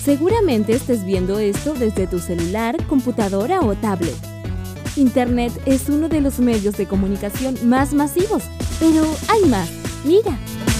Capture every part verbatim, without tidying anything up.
Seguramente estés viendo esto desde tu celular, computadora o tablet. Internet es uno de los medios de comunicación más masivos, pero hay más. Mira.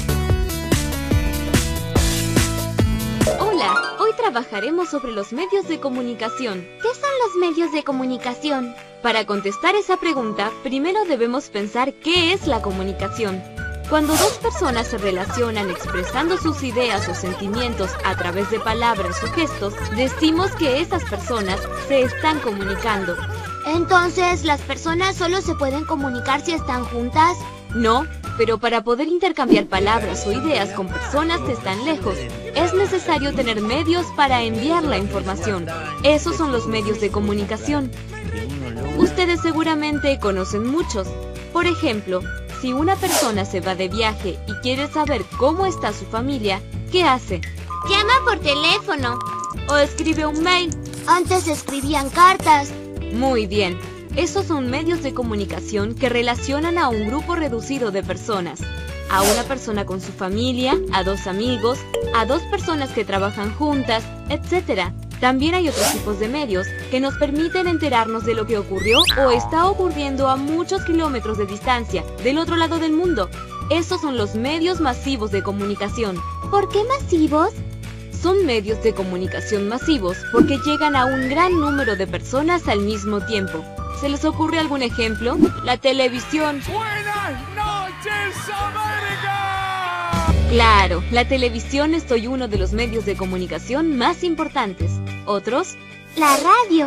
Hola, hoy trabajaremos sobre los medios de comunicación. ¿Qué son los medios de comunicación? Para contestar esa pregunta, primero debemos pensar qué es la comunicación. Cuando dos personas se relacionan expresando sus ideas o sentimientos a través de palabras o gestos, decimos que esas personas se están comunicando. Entonces, ¿las personas solo se pueden comunicar si están juntas? No, pero para poder intercambiar palabras o ideas con personas que están lejos, es necesario tener medios para enviar la información. Esos son los medios de comunicación. Ustedes seguramente conocen muchos. Por ejemplo, si una persona se va de viaje y quiere saber cómo está su familia, ¿qué hace? Llama por teléfono. O escribe un mail. Antes escribían cartas. Muy bien. Esos son medios de comunicación que relacionan a un grupo reducido de personas. A una persona con su familia, a dos amigos, a dos personas que trabajan juntas, etcétera. También hay otros tipos de medios que nos permiten enterarnos de lo que ocurrió o está ocurriendo a muchos kilómetros de distancia, del otro lado del mundo. Esos son los medios masivos de comunicación. ¿Por qué masivos? Son medios de comunicación masivos porque llegan a un gran número de personas al mismo tiempo. ¿Se les ocurre algún ejemplo? La televisión. ¡Buenas noches, América! Claro, la televisión es hoy uno de los medios de comunicación más importantes. ¿Otros? La radio.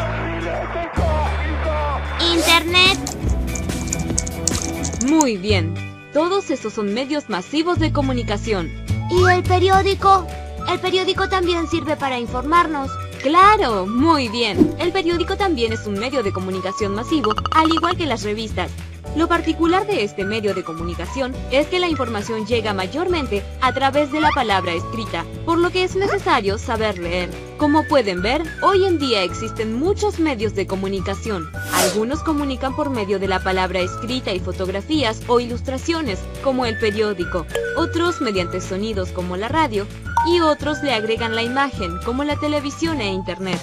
Internet. Muy bien. Todos esos son medios masivos de comunicación. ¿Y el periódico? El periódico también sirve para informarnos. ¡Claro! Muy bien. El periódico también es un medio de comunicación masivo, al igual que las revistas. Lo particular de este medio de comunicación es que la información llega mayormente a través de la palabra escrita, por lo que es necesario saber leer. Como pueden ver, hoy en día existen muchos medios de comunicación. Algunos comunican por medio de la palabra escrita y fotografías o ilustraciones, como el periódico. Otros mediante sonidos, como la radio. Y otros le agregan la imagen, como la televisión e internet.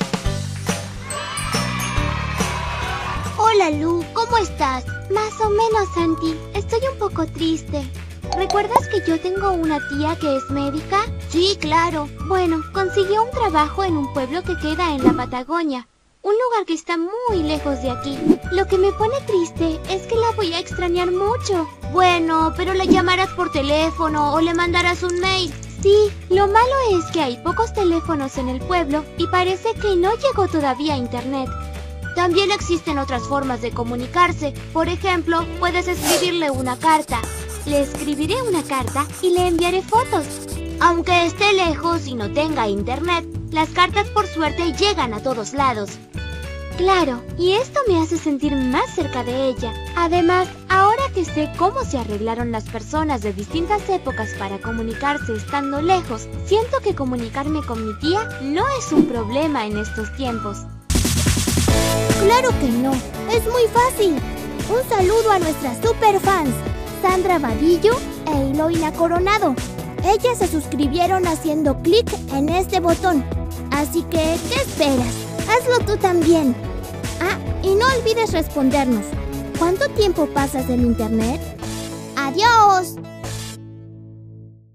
Hola Lu, ¿cómo estás? Más o menos, Santi. Estoy un poco triste. ¿Recuerdas que yo tengo una tía que es médica? Sí, claro. Bueno, consiguió un trabajo en un pueblo que queda en la Patagonia. Un lugar que está muy lejos de aquí. Lo que me pone triste es que la voy a extrañar mucho. Bueno, pero la llamarás por teléfono o le mandarás un mail. Sí, lo malo es que hay pocos teléfonos en el pueblo y parece que no llegó todavía internet. También existen otras formas de comunicarse. Por ejemplo, puedes escribirle una carta. Le escribiré una carta y le enviaré fotos. Aunque esté lejos y no tenga internet, las cartas por suerte llegan a todos lados. Claro, y esto me hace sentir más cerca de ella. Además, ahora que sé cómo se arreglaron las personas de distintas épocas para comunicarse estando lejos, siento que comunicarme con mi tía no es un problema en estos tiempos. ¡Claro que no! ¡Es muy fácil! Un saludo a nuestras superfans, Sandra Vadillo e Eloina Coronado. Ellas se suscribieron haciendo clic en este botón. Así que, ¿qué esperas? ¡Hazlo tú también! Ah, y no olvides respondernos. ¿Cuánto tiempo pasas en internet? ¡Adiós!